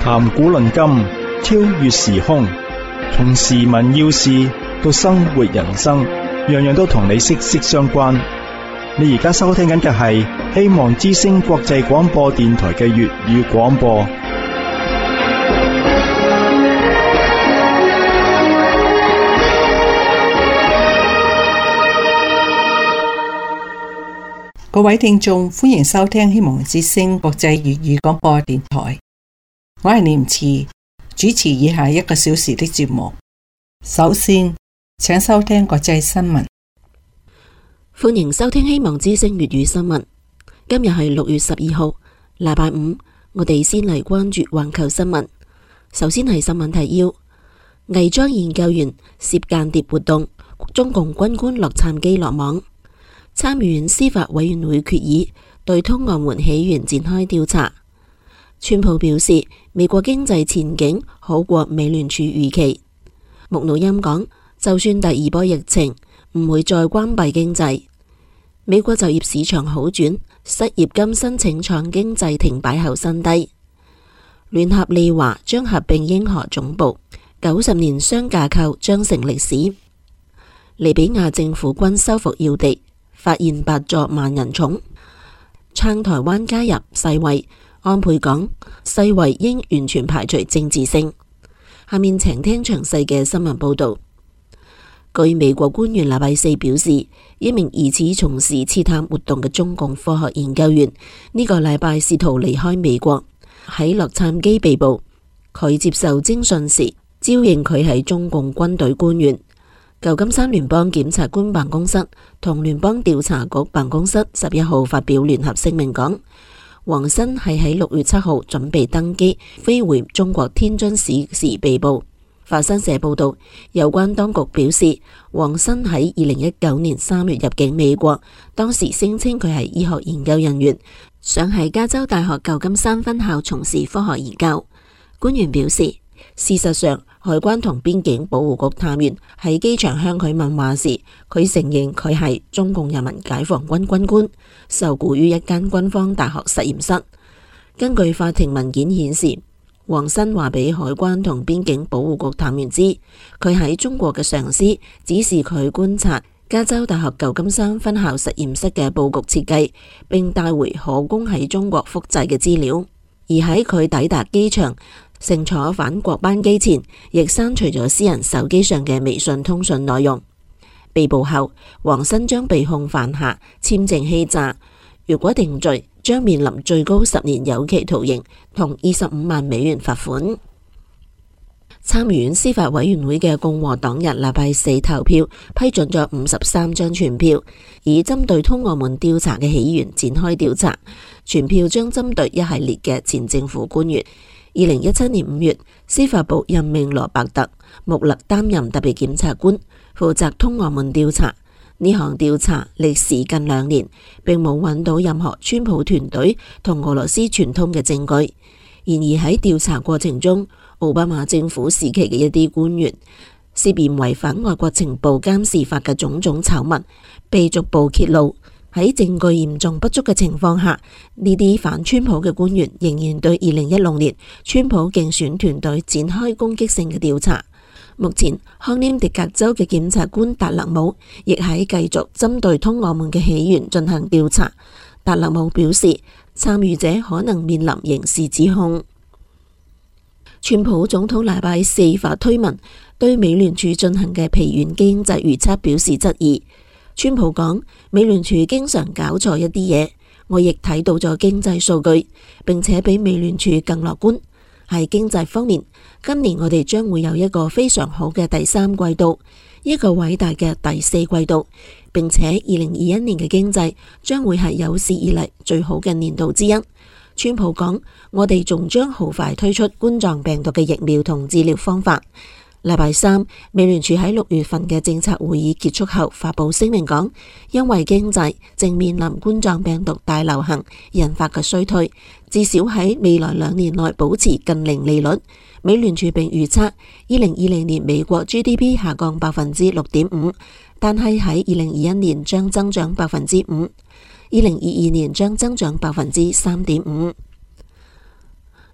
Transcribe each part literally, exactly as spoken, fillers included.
談古論今，超越時空，從時聞要事到生活人生，樣樣都同你息息相關。你而家收聽緊嘅係希望之聲國際廣播電台嘅粵語廣播。 各位聽眾，歡迎收聽希望之聲國際粵語廣播電台。我係念慈，主持以下一個小時的節目。首先，請收聽國際新聞。 歡迎收聽希望之聲粵語新聞。今日係六月十二號，禮拜五。我哋先嚟關注環球新聞。首先係新聞提要：偽裝研究員涉間諜活動，中共軍官洛杉磯落網。參議院司法委員會決議對通俄門起源展開調查。川普表示，美國經濟前景好過美聯儲預期。穆努欽講，就算第二波疫情唔會再關閉經濟。美國就業市場好轉，失業金申請創經濟停擺後新低。聯合利華將合併英荷總部，九十年雙架構將成歷史。利比亞政府軍收復要地，發現八座萬人冢。撐台灣加入世衛，安倍講世衛應完全排除政治性。下面請聽詳細嘅新聞報道。據美國官員禮拜四表示，一名疑似從事刺探活動嘅中共科學研究員呢個禮拜試圖離開美國，喺洛杉磯被捕。佢接受偵訊時招認佢係中共軍隊官員。舊金山聯邦檢察官辦公室同聯邦調查局辦公室十一號發表聯合聲明講，黃新係喺六月七號準備登機飛回中國天津市時被捕。法新社報道，有關當局表示，黃新喺二零一九年三月入境美國，當時聲稱佢係醫學研究人員，想喺加州大學舊金山分校從事科學研究。官員表示，事實上，海關同邊境保護局探員喺機場向佢問話時，佢承認佢係中共人民解放軍軍官，受僱於一間軍方大學實驗室。根據法庭文件顯示，黃新話俾海關同邊境保護局探員知，佢喺中國嘅上司指示佢觀察加州大學舊金山分校實驗室嘅佈局設計，並帶回可供喺中國複製嘅資料。而喺佢抵達機場乘坐返國班機前，亦刪除咗私人手機上嘅微信通訊內容。被捕後，黃新將被控犯下簽證欺詐，如果定罪，將面臨最高十年有期徒刑同二十五萬美元罰款。參議院司法委員會嘅共和黨人禮拜四投票批准咗五十三張傳票，以針對通俄門調查嘅起源展開調查。傳票將針對一系列嘅前政府官員。二零一七年五月，司法部任命羅伯特·穆勒擔任特別檢察官，負責通俄門調查。呢項調查歷時近兩年，並冇揾到任何川普團隊同俄羅斯串通嘅證據。然而喺調查過程中，奧巴馬政府時期嘅一啲官員涉嫌違反外國情報監視法嘅種種醜聞被逐步揭露。喺證據嚴重不足嘅情況下，呢啲反川普嘅官員仍然對二零一六年川普競選團隊展開攻擊性嘅調查。目前，康涅狄格州嘅檢察官達勒姆亦喺繼續針對通俄門嘅起源進行調查。達勒姆表示，參與者可能面臨刑事指控。川普總統禮拜四發推文對美聯儲進行嘅疲軟經濟預測表示質疑。川普講，美聯儲經常搞錯一啲嘢，我亦睇到咗經濟數據，並且比美聯儲更樂觀。喺經濟方面，今年我哋將會有一個非常好嘅第三季度，一個偉大嘅第四季度，並且二零二一年嘅經濟將會係有史以嚟最好嘅年度之一。川普講，我哋仲將好快推出冠狀病毒嘅疫苗同治療方法。禮拜三，美聯儲喺六月份嘅政策會議結束後發佈聲明講，因為經濟正面臨冠狀病毒大流行引發嘅衰退，至少喺未來兩年內保持近零利率。美聯儲並預測二零二零年美國 G D P 下降百分之六點五，但係喺二零二一年將增長百分之五，二零二二年將增長百分之三點五。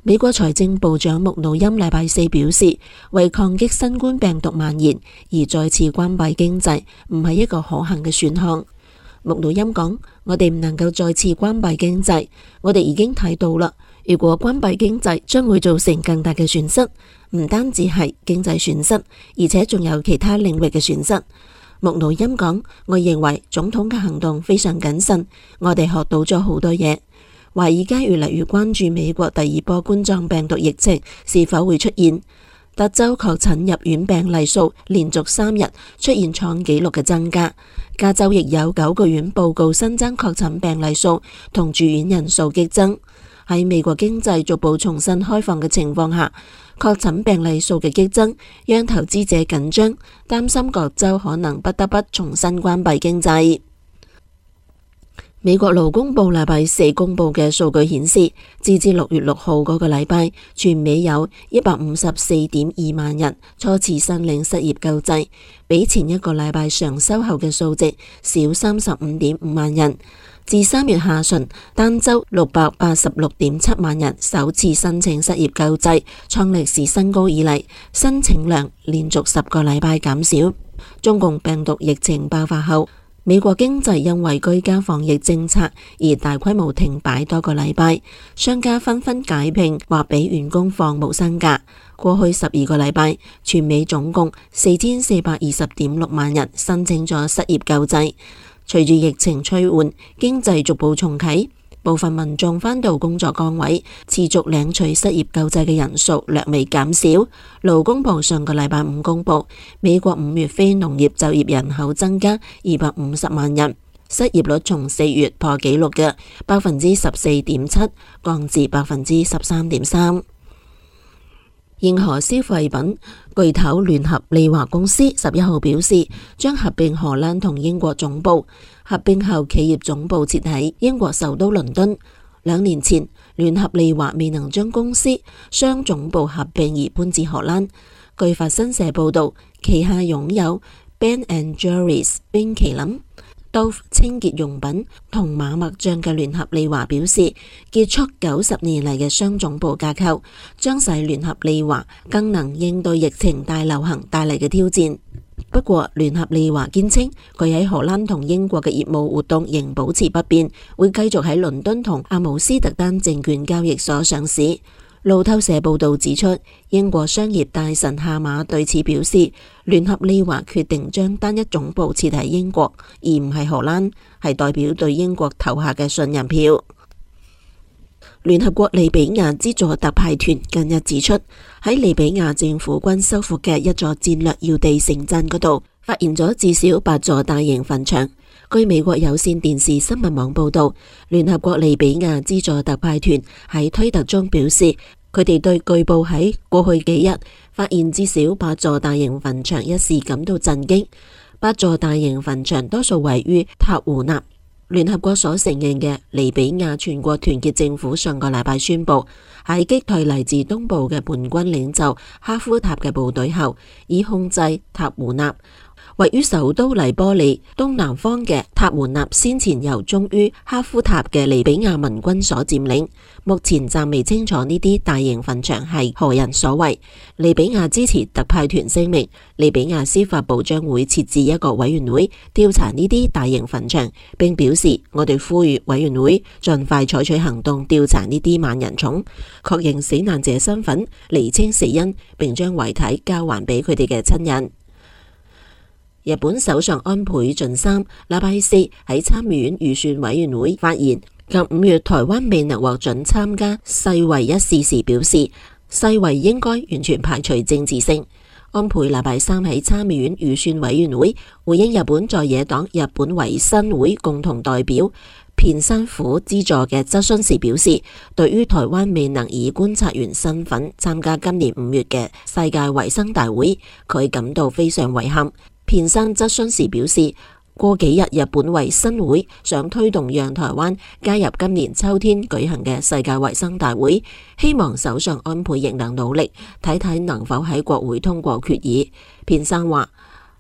美國財政部長穆努欽禮拜四表示，為抗擊新冠病毒蔓延而再次關閉經濟唔係一個可行嘅選項。穆努欽講：我哋唔能夠再次關閉經濟，我哋已經睇到啦。如果關閉經濟，將會造成更大嘅損失，唔單止係經濟損失，而且仲有其他領域嘅損失。穆努欽講：我認為總統嘅行動非常謹慎，我哋學到咗好多嘢。華爾街越嚟越關注美國第二波冠狀病毒疫情是否會出現。德州確診入院病例數連續三日出現創紀錄嘅增加，加州亦有九個縣報告新增確診病例數同住院人數激增。喺美國經濟逐步重新開放嘅情況下，確診病例數嘅激增讓投資者緊張，擔心各州可能不得不重新關閉經濟。美國勞工部禮拜四公布嘅數據顯示，截至六月六號嗰個禮拜，全美有一百五十四點二萬人初次申領失業救濟，比前一個禮拜上修後嘅數值少三十五點五萬人。自三月下旬，單周六百八十六點七萬人首次申請失業救濟，創歷史新高以嚟，申請量連續十個禮拜減少。中共病毒疫情爆發後，美國經濟因為居家防疫政策而大規模停擺多個禮拜，商家紛紛解聘或俾員工放無薪假。過去十二個禮拜，全美總共四千四百二十點六萬人申請咗失業救濟。隨住疫情趨緩，經濟逐步重啟，部分民眾返到工作崗位，持續領取失業救濟嘅人數略微減少。勞工部上個禮拜五公布，美國五月非農業就業人口增加二百五十萬人，失業率從四月破紀錄嘅百分之十四點七降至百分之十三點三。英荷消費品巨頭聯合利華公司十一號表示，將合併荷蘭同英國總部。合併後，企業總部設喺英國首都倫敦。兩年前，聯合利華未能將公司雙總部合併而搬至荷蘭。據法新社報道，旗下擁有 Ben and Jerry's 冰淇淋、Dove 清潔用品同馬麥醬嘅聯合利華表示，結束九十年嚟嘅雙總部架構，將使聯合利華更能應對疫情大流行帶嚟嘅挑戰。不過，聯合利華堅稱佢喺荷蘭同英國嘅業務活動仍保持不變，會繼續喺倫敦同阿姆斯特丹證券交易所上市。路透社報道指出，英國商業大臣夏馬對此表示，聯合利華決定將單一總部設喺英國，而唔係荷蘭，係代表對英國投下嘅信任票。聯合國利比亞資助特派團近日指出，喺利比亞政府軍收復嘅一座戰略要地城鎮嗰度，發現咗至少八座大型墳場。據美國有線電視新聞網報道，聯合國利比亞資助特派團喺推特中表示，佢哋對據報喺過去幾日發現至少八座大型墳場一事感到震驚。八座大型墳場多數位於塔胡納。聯合國所承認嘅利比亞全國團結政府上個禮拜宣布，喺擊退嚟自東部嘅叛軍領袖哈夫塔嘅部隊後，已控制塔胡納。位於首都黎波里東南方嘅塔胡納先前由忠於哈夫塔嘅利比亞民軍所佔領，目前暫未清楚呢啲大型墳場係何人所為。利比亞支持特派團聲明，利比亞司法部將會設置一個委員會調查呢啲大型墳場，並表示我哋呼籲委員會盡快採取行動調查呢啲萬人冢，確認死難者身份，釐清死因，並將遺體交還俾佢哋嘅親人。日本首相安倍晉三禮拜四喺參議院預算委員會發言，及五月台灣未能獲准參加世衛一事時表示，世衛應該完全排除政治性。安倍禮拜三喺參議院預算委員會回應日本在野黨日本維新會共同代表片山虎之助嘅質詢時表示，對於台灣未能以觀察員身份參加今年五月嘅世界衛生大會，佢感到非常遺憾。片山質詢時表示，過幾日日本維新會想推動讓台灣加入今年秋天舉行嘅世界衛生大會，希望首相安倍亦能努力睇睇能否喺國會通過決議。片山話，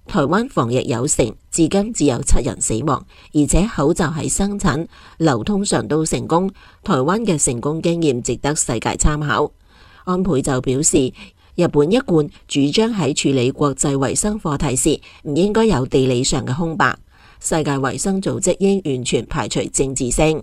台灣防疫有成，至今只有七人死亡，而且口罩喺生產、流通上都成功。台灣嘅成功經驗值得世界參考。安倍就表示，日本一貫主張喺處理國際衛生課題時，唔應該有地理上嘅空白。世界衛生組織應完全排除政治性。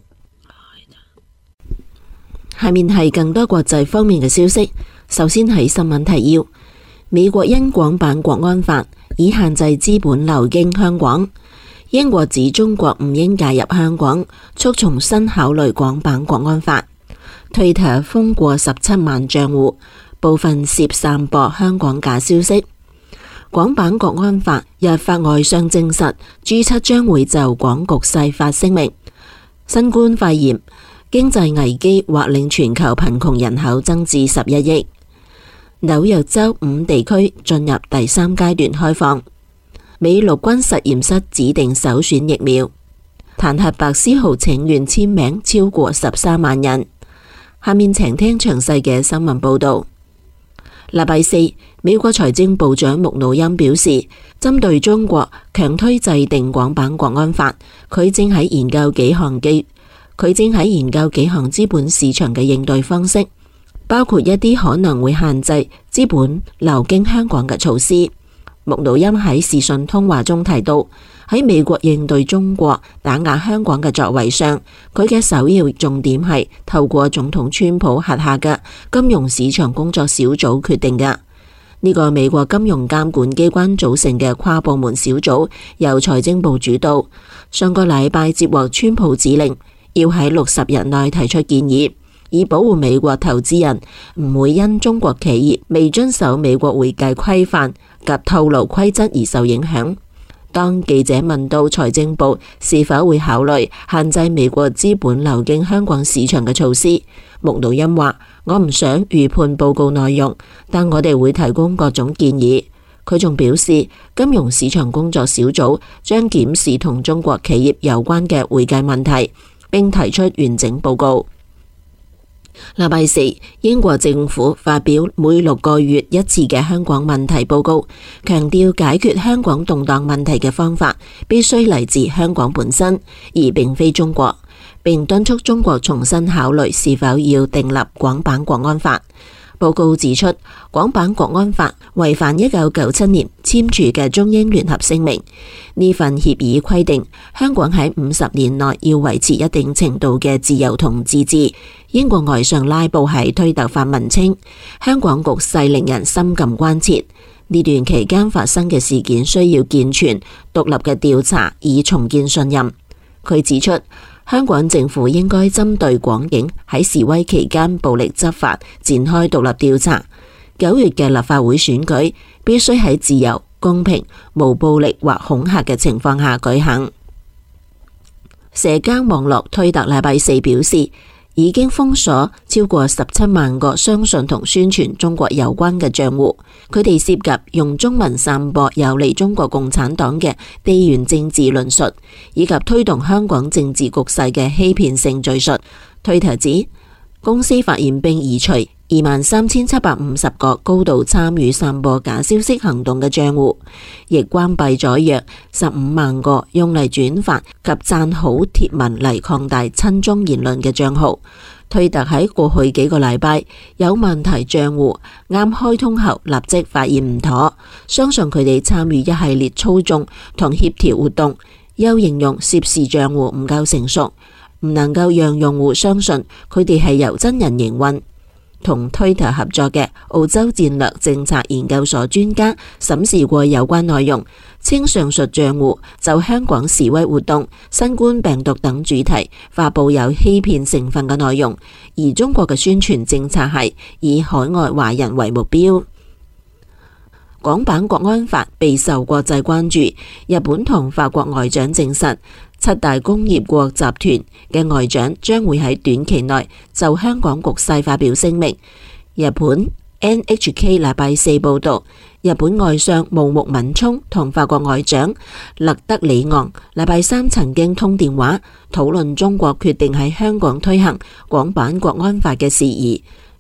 下面係更多國際方面嘅消息。首先係新聞提要：美國因港版國安法已限制資本流經香港。英國指中國唔應介入香港，促重新考慮港版國安法。Twitter 封過十七萬賬戶，部分涉散播香港假消息。港版國安法日法外相證實 G 七 將會就港局勢發聲明。新冠肺炎經濟危機或令全球貧窮人口增至十一億。紐約州五地區進入第三階段開放。美陸軍實驗室指定首選疫苗。彈劾白思豪請願簽名超過十三萬人。下面請聽詳細嘅新聞報道。禮拜四，美國財政部長穆努欽表示，針對中國強推制定港版國安法，佢正喺研究幾項基，佢正喺研究幾項資本市場嘅應對方式，包括一啲可能會限制資本流經香港嘅措施。穆努欽喺視訊通話中提到，喺美國應對中國打壓香港嘅作為上，佢嘅首要重點係透過總統川普轄下嘅金融市場工作小組決定嘅。呢個美國金融監管機關組成嘅跨部門小組由財政部主導，上個禮拜接獲川普指令，要喺六十日內提出建議，以保護美國投資人唔會因中國企業未遵守美國會計規範及透露規則而受影響。當記者問到財政部是否會考慮限制美國資本流經香港市場嘅措施，穆努欽話：我唔想預判報告內容，但我哋會提供各種建議。佢仲表示，金融市場工作小組將檢視同中國企業有關嘅會計問題，並提出完整報告。禮拜四，英國政府發表每六個月一次嘅香港問題報告，強調解決香港動盪問題嘅方法必須嚟自香港本身，而並非中國，並敦促中國重新考慮是否要訂立港版國安法。報告指出，港版國安法違反一九九七年簽署嘅中英聯合聲明。呢份協議規定，香港喺五十年內要維持一定程度嘅自由同自治。英國外相拉布喺推特發文稱，香港局勢令人深感關切。呢段期間發生嘅事件需要健全獨立嘅調查，以重建信任。佢指出，香港政府應該針對港警喺示威期間暴力執法展開獨立調查。九月嘅立法會選舉必須喺自由、公平、無暴力或恐嚇嘅情況下舉行。社交網絡推特禮拜四表示，已經封鎖超過十七萬個相信同宣傳中國有關嘅賬戶，佢哋涉及用中文散播有利中國共產黨嘅地緣政治論述，以及推動香港政治局勢嘅欺騙性敘述。推特指，公司發現並移除二萬三千七百五十個高度參與散播假消息行動嘅賬戶，亦關閉咗約十五萬個用嚟轉發及讚好貼文嚟擴大親中言論嘅賬號。推特喺過去幾個禮拜有問題賬戶啱開通後立即發現唔妥，相信佢哋參與一系列操縱同協調活動，又形容涉事賬戶唔夠成熟，唔能夠讓用戶相信佢哋係由真人營運。同推特合作嘅澳洲戰略政策研究所專家審視過有關內容，稱上述賬戶就香港示威活動、新冠病毒等主題發佈有欺騙成分嘅內容，而中國嘅宣傳政策係以海外華人為目標。港版國安法備受國際關注，日本同法國外長證實，七大工業國集團嘅外長將會喺短期內就香港局勢發表聲明。日本 N H K 禮拜四報道，日本外相茂木敏充同法國外長勒德里昂禮拜三曾經通電話，討論中國決定喺香港推行港版國安法嘅事宜。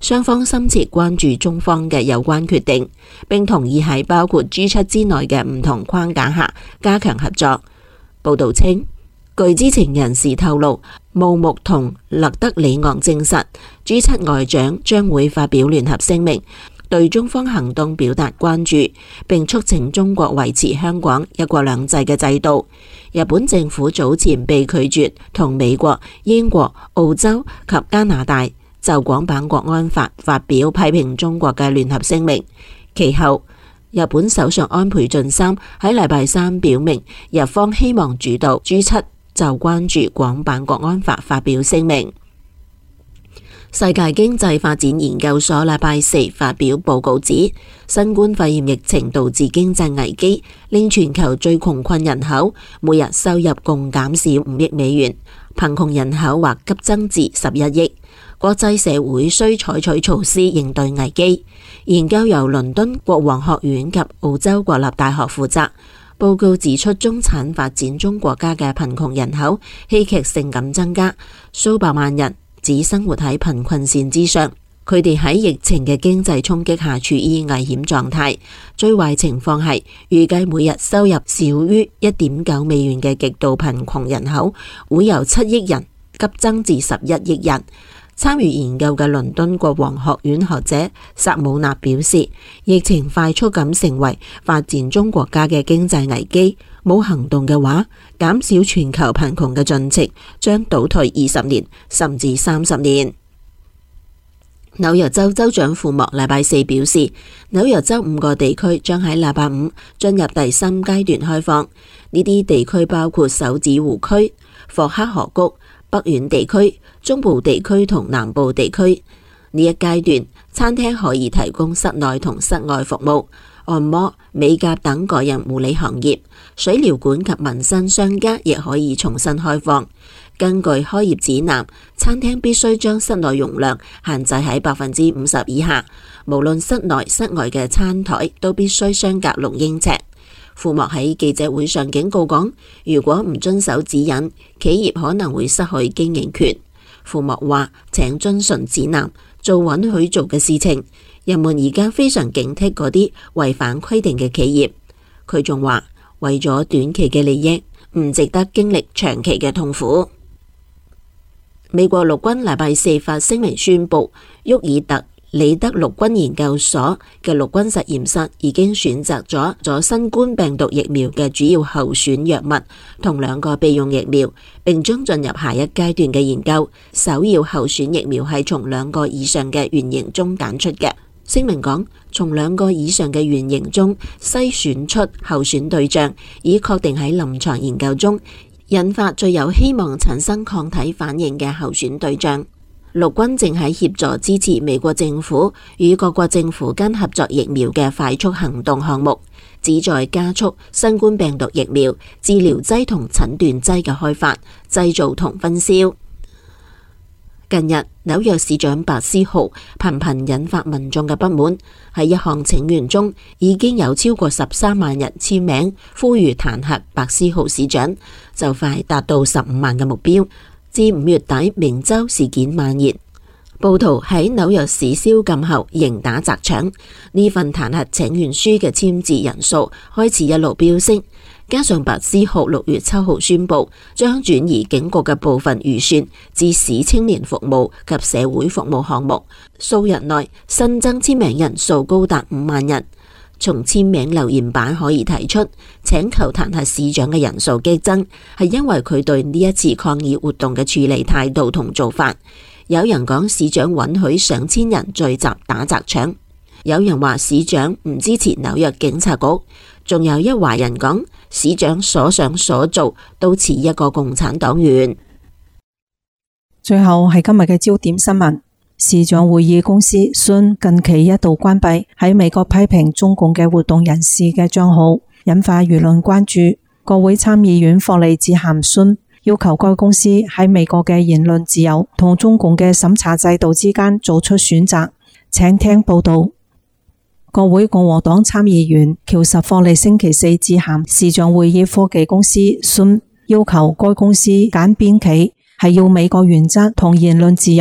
雙方深切關注中方嘅有關決定，並同意喺包括 G 七之內嘅唔同框架下加強合作。報道稱，據知情人士透露，穆穆同勒德里昂證實 G 七外長將會發表聯合聲明，對中方行動表達關注，並促請中國維持香港一國兩制嘅制度。日本政府早前被拒絕同美國、英國、澳洲及加拿大就港版國安法發表批評中國嘅聯合聲明。其後，日本首相安倍晉三喺禮拜三表明，日方希望主導 G 七就關注港版國安法發表聲明。世界經濟發展研究所禮拜四發表報告指，新冠肺炎疫情導致經濟危機，令全球最窮困人口每日收入共減少五億美元，貧窮人口或急增至十一億。國際社會需採取措施應對危機。研究由倫敦國王學院及澳洲國立大學負責。報告指出，中產發展中國家嘅貧窮人口戲劇性咁增加，數百萬人只生活喺貧困線之上。佢哋喺疫情嘅經濟衝擊下處於危險狀態。最壞情況係預計每日收入少於一點九美元嘅極度貧窮人口會由七億人急增至十一億人。參與研究嘅倫敦國王學院學者薩姆納表示，疫情快速咁成為發展中國家嘅經濟危機，冇行動嘅話，減少全球貧窮嘅進程將倒退二十年甚至三十年。紐約州州長庫莫禮拜四表示，紐約州五個地區將喺禮拜五進入第三階段開放，呢啲地區包括首指湖區、霍克河谷、北院地區、中部地區同南部地區。呢一階段，餐廳可以提供室內同室外服務，按摩、美甲等個人護理行業，水療館及民生商家亦可以重新開放。根據開業指南，餐廳必須將室內容量限制喺百分之五十以下，無論室內室外嘅餐台都必須相隔六英尺。庫莫喺記者會上警告講，如果唔遵守指引，企業可能會失去經營權。庫莫話，請遵循指南，做允許做嘅事情。人們而家非常警惕嗰啲違反規定嘅企業。佢仲話，為咗短期嘅利益，唔值得經歷長期嘅痛苦。美國陸軍禮拜四發聲明宣布，沃爾特里德陸軍研究所嘅陸軍實驗室已經選擇咗咗新冠病毒疫苗嘅主要候選藥物同兩個備用疫苗，並將進入下一階段嘅研究。首要候選疫苗係從兩個以上嘅原型中揀出嘅。聲明講，從兩個以上嘅原型中篩選出候選對象，以確定喺臨床研究中引發最有希望產生抗體反應嘅候選對象。陸軍正喺協助支持美國政府與各國政府間合作疫苗嘅快速行動項目，旨在加速新冠病毒疫苗、治療劑同診斷劑嘅開發、製造同分銷。近日，紐約市長白思豪頻頻引發民眾嘅不滿，喺一項請願中已經有超過十三萬人簽名，呼籲彈劾白思豪市長，就快達到十五萬嘅目標。至五月底，明州事件蔓延，暴徒喺紐約市宵禁後仍打砸搶，呢份彈劾請願書嘅簽字人數開始一路飆升。加上白思豪六月七號宣布將轉移警局嘅部分預算至市青年服務及社會服務項目，數日內新增簽名人數高達五萬人。從簽名留言板可以提出，請求彈劾市長嘅人數激增，係因為佢對呢一次抗議活動嘅處理態度同做法。有人講市長允許上千人聚集打砸搶，有人話市長唔支持紐約警察局，仲有一華人講市長所想所做都似一個共產黨員。 最後係今日嘅焦點新聞。市長會議公司 Zoom 近期一度關閉喺美國批評中共嘅活動人士嘅賬號，引發輿論關注。國會參議院霍利致函 Zoom，要求該公司喺美國嘅言論自由同中共嘅審查制度之間做出選擇。請聽報道。國會共和黨參議員喬什霍利星期四致函視像會議科技公司 Zoom，要求該公司揀邊企，係要美國原則同言論自由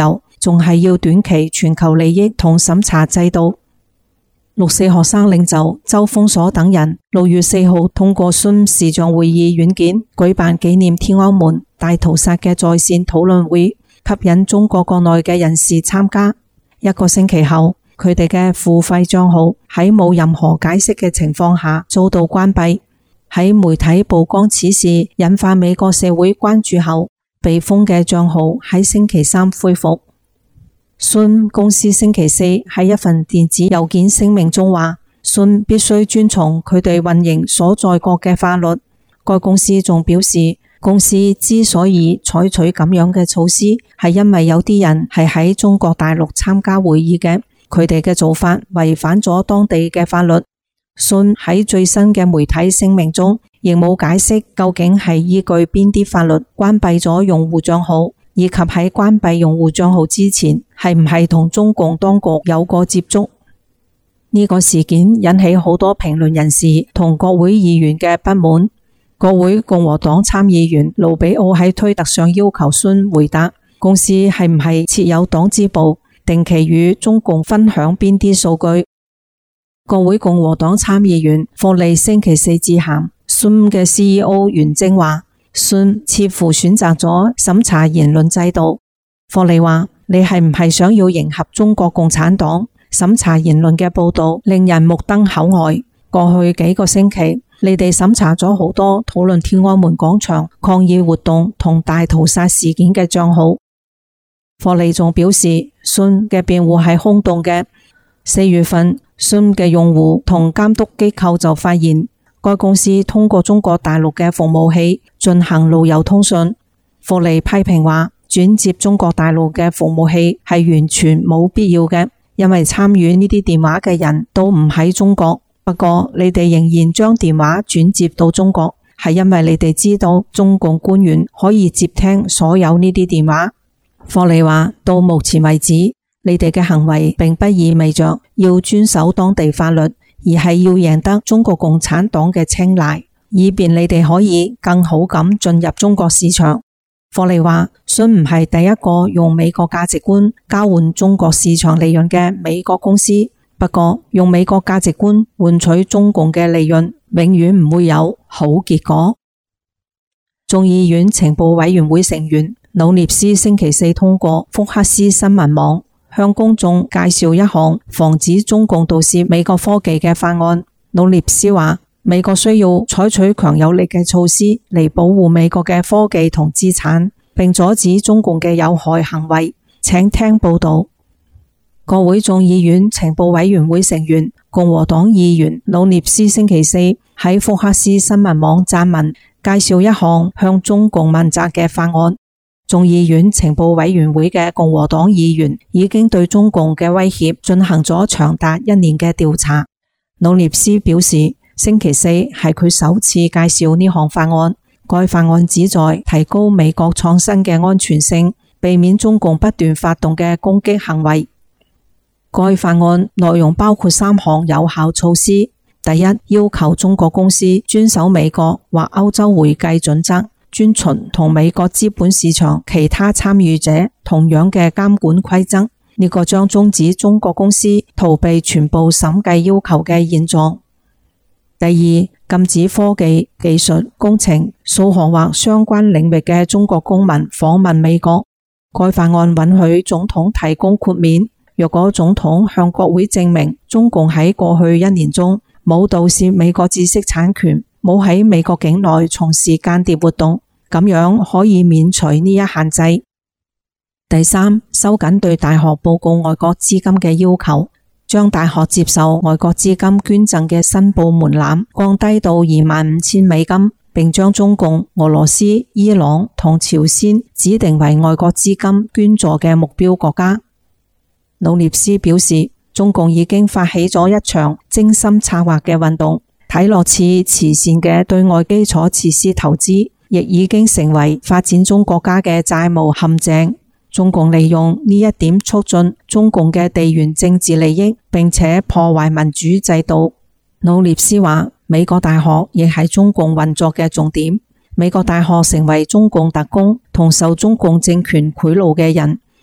仲係要短期全球利益同審查制度。六四學生領袖周鋒鎖等人六月四號通過 Zoom 視像會議軟件舉辦紀念天安門大屠殺嘅在線討論會，吸引中國國內嘅人士參加。一個星期後，佢哋嘅付費賬號喺冇任何解釋嘅情況下遭到關閉。喺媒體曝光此事引發美國社會關注後，被封嘅賬號喺星期三恢復。Zoom 公司星期四喺一份電子郵件聲明中話，Zoom必須遵從佢哋運營所在國嘅法律。該公司仲表示，公司之所以採取咁樣嘅措施，係因為有啲人係喺中國大陸參加會議嘅，佢哋嘅做法違反咗當地嘅法律。Zoom喺最新嘅媒體聲明中，亦冇解釋究竟係依據邊啲法律關閉咗用戶賬號，以及喺關閉用戶賬號之前，係唔係同中共當局有過接觸。呢個事件引起好多評論人士同國會議員嘅不滿。國會共和黨參議員盧比奧喺推特上要求 Zoom 回答公司係唔係設有黨支部，定期與中共分享邊啲數據。國會共和黨參議員霍利星期四致函 Zoom 嘅 C E O 袁征話，Zoom 似乎選擇咗審查言論制度。霍利話，你係唔係想要迎合中國共產黨審查言論嘅報道，令人目瞪口呆。過去幾個星期，你哋審查咗好多討論天安門廣場抗議活動同大屠殺事件嘅賬號。霍利仲表示， Zoom 嘅辯護係空洞嘅。四月份，Zoom 嘅用戶同監督機構就發現，該公司通過中國大陸嘅服務器進行路由通訊。霍利批評話，轉接中國大陸嘅服務器係完全冇必要嘅，因為參與呢啲電話嘅人都唔喺中國。不過你哋仍然將電話轉接到中國，係因為你哋知道中共官員可以接聽所有呢啲電話。霍利話，到目前為止，你哋嘅行為並不意味着要遵守當地法律，而係要贏得中國共產黨嘅青睞，以便你哋可以更好咁進入中國市場。霍利話，Zoom唔係第一個用美國價值觀交換中國市場利潤嘅美國公司，不過用美國價值觀換取中共嘅利潤，永遠唔會有好結果。眾議院情報委員會成員努涅斯星期四通過福克斯新聞網向公眾介紹一項防止中共盜竊美國科技嘅法案。努涅斯話，美國需要採取強有力嘅措施嚟保護美國嘅科技同資產，並阻止中共嘅有害行為。請聽報道。國會眾議院情報委員會成員共和黨議員努涅斯星期四喺福克斯新聞網撰文介紹一項向中共問責嘅法案。眾議院情報委員會嘅共和黨議員已經對中共嘅威脅進行咗長達一年嘅調查。努涅斯表示，星期四係佢首次介紹呢項法案。該法案旨在提高美國創新嘅安全性，避免中共不斷發動嘅攻擊行為。該法案內容包括三項有效措施。第一，要求中國公司遵守美國或歐洲會計準則，遵循同美國資本市場其他參與者同樣嘅監管規則。呢個將終止中國公司逃避全部審計要求嘅現狀。第二，禁止科技、技術、工程、數學或相關領域嘅中國公民訪問美國。該法案允許總統提供豁免，若果總統向國會證明中共喺過去一年中冇盜竊美國知識產權，冇喺美國境內從事間諜活動，咁樣可以免除呢一限制。第三，收緊對大學報告外國資金嘅要求，將大學接受外國資金捐贈嘅申報門檻降低到二萬五千美金，並將中共、俄羅斯、伊朗同朝鮮指定為外國資金捐助嘅目標國家。努涅斯表示，中共已經發起咗一場精心策劃嘅運動，睇落似慈善嘅對外基礎設施投資，亦已經成為發展中國家嘅債務陷阱。中共利用呢一點促進中共嘅地緣政治利益，並且破壞民主制度。努涅斯話，美國大學亦係中共運作嘅重點。美國大學成為中共特工同受中共政權賄賂嘅人，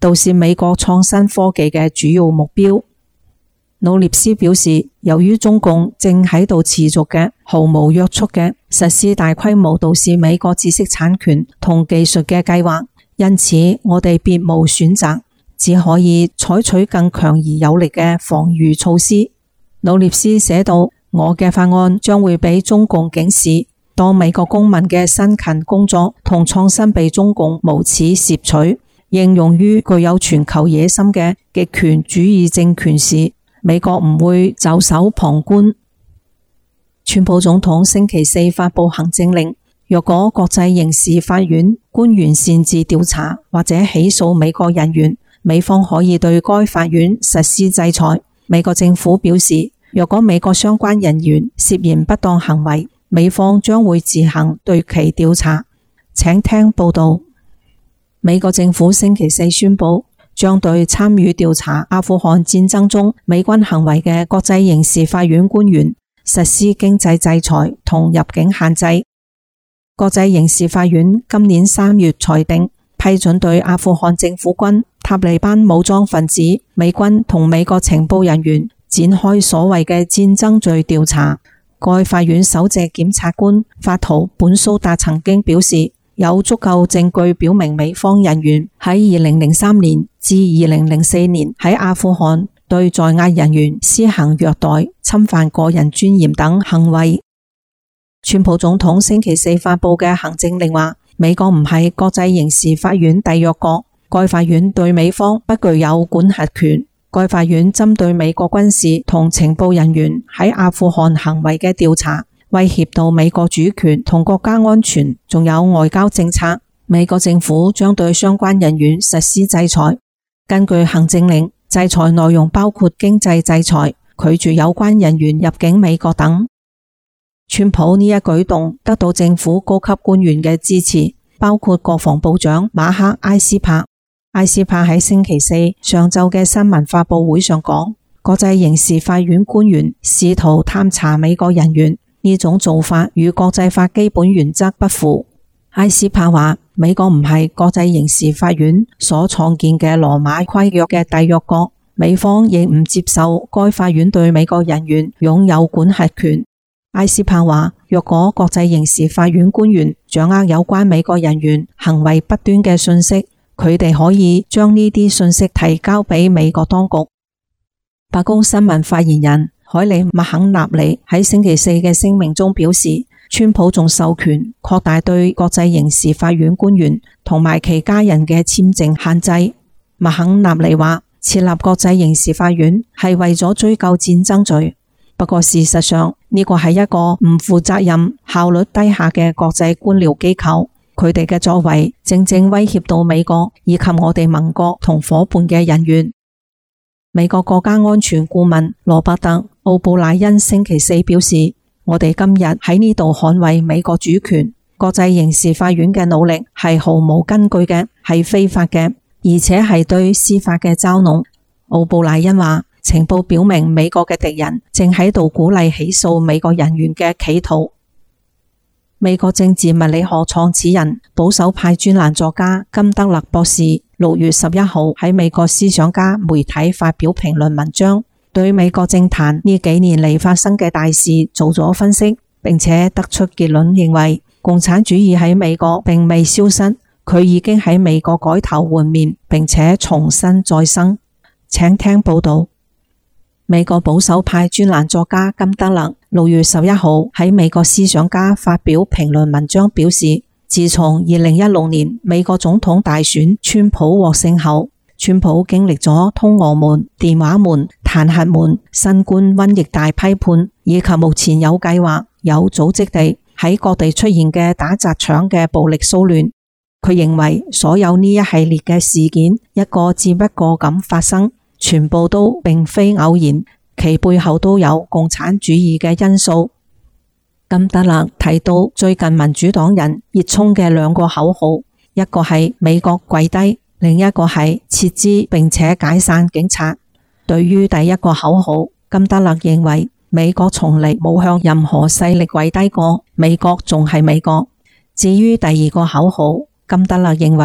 導致美國創新科技嘅主要目標。努涅斯表示，由於中共正喺度持續嘅毫無約束嘅實施大規模盜竊美國知識產權同技術嘅計劃，因此我哋別無選擇，只可以採取更強而有力嘅防禦措施。努涅斯寫道，我嘅法案將會俾中共警示，當美國公民嘅辛勤工作同創新被中共無恥竊取，應用於具有全球野心嘅極權主義政權時，美國唔會袖手旁觀。川普總統星期四發布行政令，若果國際刑事法院官員擅自調查或者起訴美國人員，美方可以對該法院實施制裁。美國政府表示，若果美國相關人員涉嫌不當行為，美方將會自行對其調查。請聽報道。美國政府星期四宣布，將對參與調查阿富汗戰爭中美軍行為嘅國際刑事法院官員實施經濟制裁同入境限制。國際刑事法院今年三月裁定，批准對阿富汗政府軍、塔利班武裝分子、美軍同美國情報人員展開所謂嘅戰爭罪調查。該法院首席檢察官法圖本蘇達曾經表示，有足夠證據表明美方人員喺二零零三年至二零零四年喺阿富汗對在押人員施行虐待、侵犯個人尊嚴等行為。川普總統星期四發布嘅行政令話，美國唔係國際刑事法院締約國，該法院對美方不具有管轄權。該法院針對美國軍事同情報人員喺阿富汗行為嘅調查，威脅到美國主權同國家安全，仲有外交政策。美國政府將對相關人員實施制裁。根據行政令，制裁內容包括經濟制裁、拒絕有關人員入境美國等。川普呢一舉動得到政府高級官員嘅支持，包括國防部長馬克埃斯珀。埃斯珀喺星期四上晝嘅新聞發佈會上講，國際刑事法院官員試圖探查美國人員，呢種做法與國際法基本原則不符。埃斯珀話，美國唔係國際刑事法院所創建嘅羅馬規約嘅締約國，美方亦唔接受該法院對美國人員擁有管轄權。埃斯珀話，若果國際刑事法院官員掌握有關美國人員行為不端嘅信息，佢哋可以將呢啲信息提交俾美國當局。白宮新聞發言人海利麥肯納里喺星期四嘅聲明中表示，川普仲授權擴大對國際刑事法院官員同埋其家人嘅簽證限制。麥肯納里話，設立國際刑事法院係為咗追究戰爭罪，不過事實上呢個係一個唔負責任、效率低下嘅國際官僚機構。佢哋嘅作為正正威脅到美國以及我哋盟國同夥伴嘅人員。美國國家安全顧問羅伯特奧布萊恩星期四表示，我哋今日喺呢度捍衛美國主權，國際刑事法院嘅努力係毫無根據嘅，係非法嘅，而且係對司法嘅嘲弄。奧布萊恩話，情報表明美國嘅敵人正喺度鼓勵起訴美國人員嘅企圖。美國政治物理學創始人、保守派專欄作家金德勒博士六月十一號喺美國思想家媒體發表評論文章，對美國政壇呢幾年嚟發生嘅大事做咗分析，並且得出結論，認為共產主義喺美國並未消失，佢已經喺美國改頭換面，並且重新再生。請聽報道。美國保守派專欄作家金德勒六月十一號喺美國思想家發表評論文章，表示自從二零一六年美國總統大選川普獲勝後，川普經歷咗通俄門、電話門、彈劾門、新冠瘟疫大批判，以及目前有計劃、有組織地喺各地出現嘅打砸搶嘅暴力騷亂。佢認為所有呢一系列嘅事件一個接一個咁發生，全部都並非偶然，其背後都有共產主義嘅因素。金德勒提到最近民主黨人熱衷嘅兩個口號，一個係美國跪低，另一個係撤資並且解散警察。對於第一個口號，金德勒認為美國從嚟冇向任何勢力跪低過，美國仲係美國。至於第二個口號，金德勒認為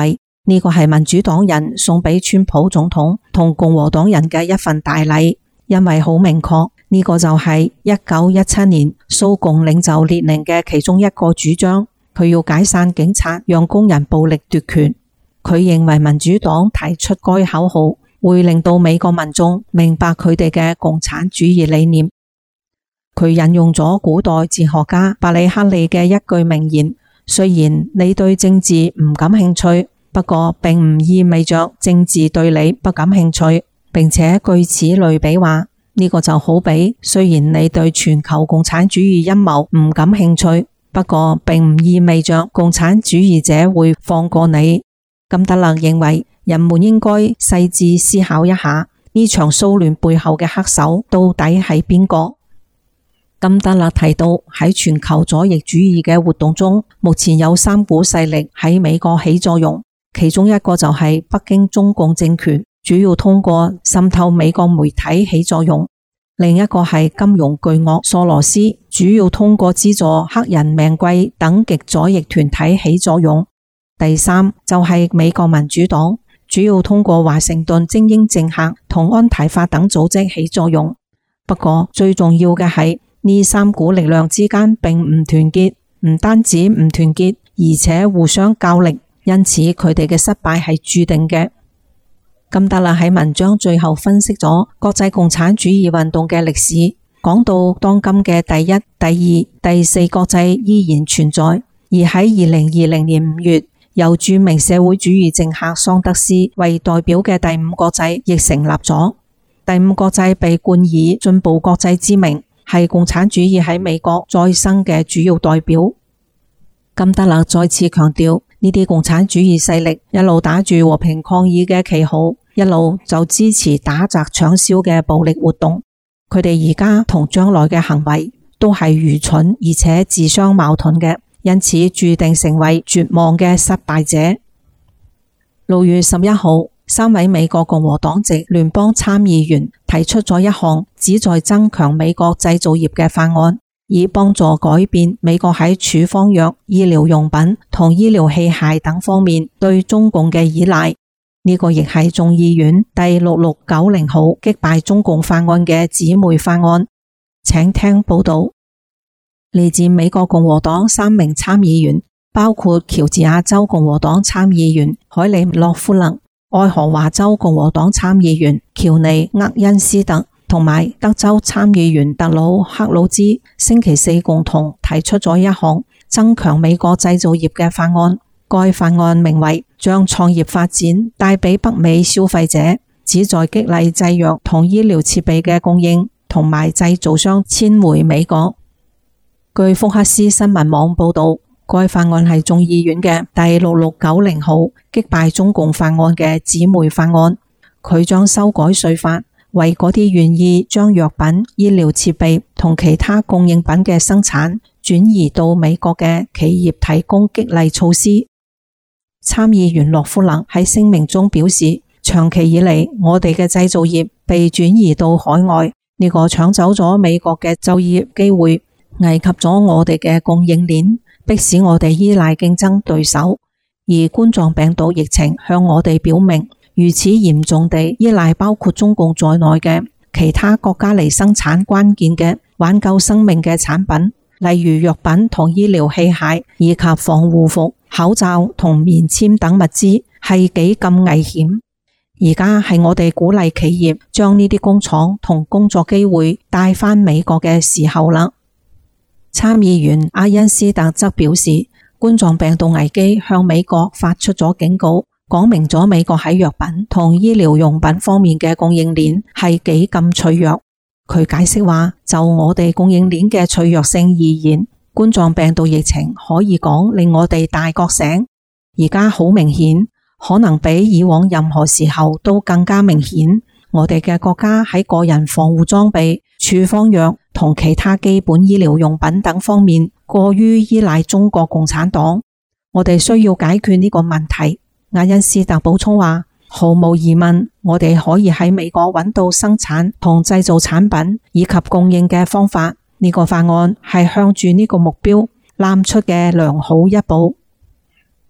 呢個係民主黨人送俾川普總統同共和黨人嘅一份大禮，因為好明確，呢個就係一九一七年蘇共領袖列寧嘅其中一個主張，佢要解散警察，讓工人暴力奪權。佢認為民主黨提出該口號會令到美國民眾明白佢哋嘅共產主義理念。佢引用咗古代哲學家伯里克利嘅一句名言：雖然你對政治唔感興趣，不過並唔意味着政治對你不感興趣。並且據此類比話，呢個就好比雖然你對全球共產主義陰謀唔感興趣，不過並唔意味着共產主義者會放過你。金德勒認為人們應該細緻思考一下，呢場騷亂背後嘅黑手到底係邊個？金德勒提到，喺全球左翼主義嘅活動中，目前有三股勢力喺美國起作用，其中一個就係北京中共政權，主要通過滲透美國媒體起作用；另一個係金融巨鱷索羅斯，主要通過資助黑人命貴等極左翼團體起作用；第三就係美國民主黨，主要通過華盛頓精英政客同安提法等組織起作用。不過最重要嘅係，呢三股力量之間並唔團結，唔單止唔團結，而且互相較力，因此佢哋嘅失敗係注定嘅。金德勒喺文章最後分析咗國際共產主義運動嘅歷史，講到當今嘅第一、第二、第四國際依然存在，而喺二零二零年五月，由著名社會主義政客桑德斯為代表嘅第五國際亦成立咗。第五國際被冠以進步國際之名，係共產主義喺美國再生嘅主要代表。金德勒再次強調，呢啲共產主義勢力一路打住和平抗議嘅旗號，一路就支持打砸搶燒嘅暴力活動。佢哋而家同將來嘅行為都係愚蠢而且自相矛盾嘅，因此注定成為絕望嘅失敗者。六月十一號，三位美國共和黨籍聯邦參議員提出咗一項旨在增強美國製造業嘅法案，以幫助改變美國喺處方藥、醫療用品同醫療器械等方面對中共嘅依賴。呢個亦係眾議院第六六九零號擊敗中共法案嘅姊妹法案。請聽報道。嚟自美國共和黨三名參議員，包括喬治亞州共和黨參議員海利洛夫勒、愛荷華州共和黨參議員喬尼厄恩斯特同埋德州參議員特魯克魯茲，星期四共同提出咗一項增強美國製造業嘅法案。該法案名為將創業發展帶俾北美消費者，旨在激勵製藥同醫療設備嘅供應同埋製造商遷回美國。據福克斯新聞網報道，該法案係眾議院嘅第六六九零號擊敗中共法案嘅姊妹法案。佢將修改稅法，為嗰啲願意將藥品、醫療設備同其他供應品嘅生產轉移到美國嘅企業提供激勵措施。參議員洛夫勒喺聲明中表示，長期以嚟我哋嘅製造業被轉移到海外，呢個搶走咗美國嘅就業機會，危及咗我哋嘅供應鏈，迫使我哋依賴競爭對手。而冠狀病毒疫情向我哋表明，如此嚴重地依賴包括中共在內嘅其他國家嚟生產關鍵嘅挽救生命嘅產品，例如藥品同醫療器械，以及防護服、口罩同棉簽等物資，係幾咁危險。而家係我哋鼓勵企業將呢啲工廠同工作機會帶返美國嘅時候啦。參議員阿恩斯特則表示，冠狀病毒危機向美國發出咗警告，講明咗美國喺藥品同醫療用品方面嘅供應鏈係幾咁脆弱。佢解釋話，就我哋供應鏈嘅脆弱性而言，冠狀病毒疫情可以講令我哋大覺醒。而家好明顯，可能比以往任何時候都更加明顯，我哋嘅國家喺個人防護裝備、處方藥同其他基本醫療用品等方面過於依賴中國共產黨。我哋需要解決呢個問題。阿恩斯特補充話，毫無疑問，我哋可以喺美國揾到生產同製造產品以及供應嘅方法。呢個法案係向住呢個目標攬出嘅良好一步。